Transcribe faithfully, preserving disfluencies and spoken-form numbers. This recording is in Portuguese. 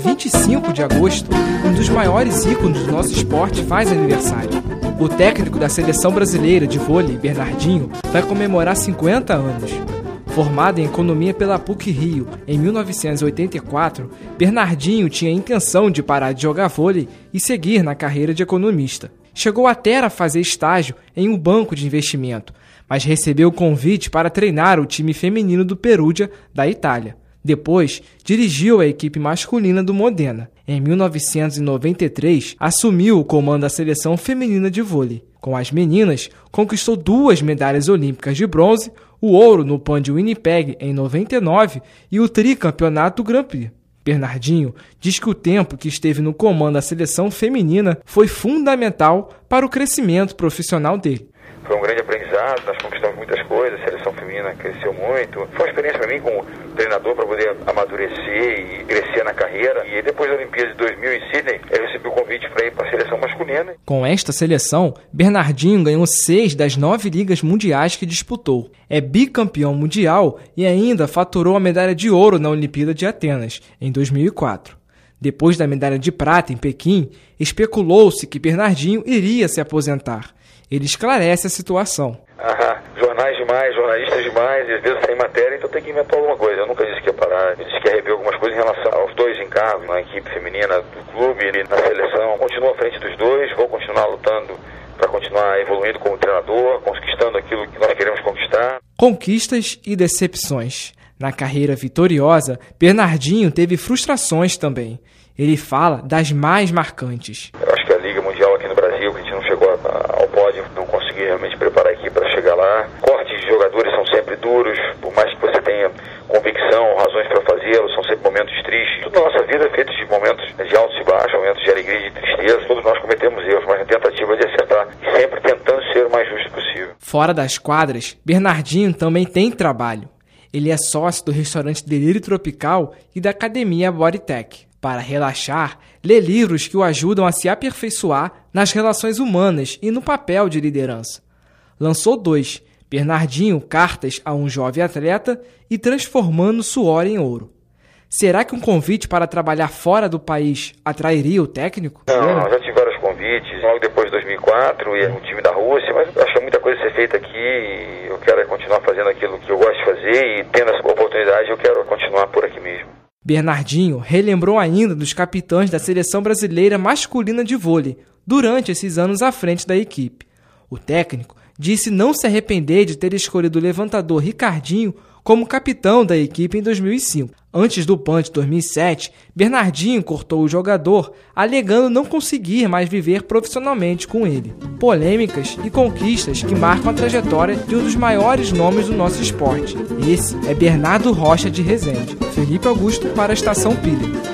vinte e cinco de agosto, um dos maiores ícones do nosso esporte faz aniversário. O técnico da seleção brasileira de vôlei, Bernardinho, vai comemorar cinquenta anos. Formado em economia pela P U C Rio em mil novecentos e oitenta e quatro, Bernardinho tinha a intenção de parar de jogar vôlei e seguir na carreira de economista. Chegou até a fazer estágio em um banco de investimento, mas recebeu o convite para treinar o time feminino do Perugia, da Itália. Depois, dirigiu a equipe masculina do Modena. Em mil novecentos e noventa e três, assumiu o comando da seleção feminina de vôlei. Com as meninas, conquistou duas medalhas olímpicas de bronze, o ouro no Pan de Winnipeg em noventa e nove e o tricampeonato do Grand Prix. Bernardinho diz que o tempo que esteve no comando da seleção feminina foi fundamental para o crescimento profissional dele. Foi um grande aprendizado, nós conquistamos muitas coisas, a seleção feminina cresceu muito. Foi uma experiência para mim como treinador para poder amadurecer e crescer na carreira. E depois da Olimpíada de dois mil em Sydney, eu recebi o convite para ir para a seleção masculina. Com esta seleção, Bernardinho ganhou seis das nove ligas mundiais que disputou. É bicampeão mundial e ainda faturou a medalha de ouro na Olimpíada de Atenas, em dois mil e quatro. Depois da medalha de prata em Pequim, especulou-se que Bernardinho iria se aposentar. Ele esclarece a situação. Ah, jornais demais, jornalistas demais, e às vezes sem matéria, então tem que inventar alguma coisa. Eu nunca disse que ia parar, eu disse que ia rever algumas coisas em relação aos dois encargos, na equipe feminina do clube e na seleção. Continuo à frente dos dois, vou continuar lutando para continuar evoluindo como treinador, conquistando aquilo que nós queremos conquistar. Conquistas e decepções. Na carreira vitoriosa, Bernardinho teve frustrações também. Ele fala das mais marcantes. Eu acho que a Liga Mundial aqui no Brasil, que a gente não chegou ao pódio, não consegui realmente preparar a equipe para chegar lá. Cortes de jogadores são sempre duros, por mais que você tenha convicção, razões para fazê-lo, são sempre momentos tristes. Tudo na nossa vida é feito de momentos de altos e baixos, momentos de alegria e de tristeza. Todos nós cometemos erros, mas na tentativa de acertar e sempre tentando ser o mais justo possível. Fora das quadras, Bernardinho também tem trabalho. Ele é sócio do restaurante Delírio Tropical e da academia Bodytech. Para relaxar, lê livros que o ajudam a se aperfeiçoar nas relações humanas e no papel de liderança. Lançou dois, Bernardinho, Cartas a um Jovem Atleta e Transformando Suor em Ouro. Será que um convite para trabalhar fora do país atrairia o técnico? Não, já tive vários convites, logo depois de dois mil e quatro, e no time da Rússia, mas acho que muita coisa a ser feita aqui e eu quero continuar fazendo aquilo que eu gosto de fazer e tendo essa oportunidade eu quero continuar por aqui mesmo. Bernardinho relembrou ainda dos capitães da seleção brasileira masculina de vôlei durante esses anos à frente da equipe. O técnico disse não se arrepender de ter escolhido o levantador Ricardinho como capitão da equipe em dois mil e cinco. Antes do Pan de dois mil e sete, Bernardinho cortou o jogador, alegando não conseguir mais viver profissionalmente com ele. Polêmicas e conquistas que marcam a trajetória de um dos maiores nomes do nosso esporte. Esse é Bernardo Rocha de Resende. Felipe Augusto para a Estação Pilha.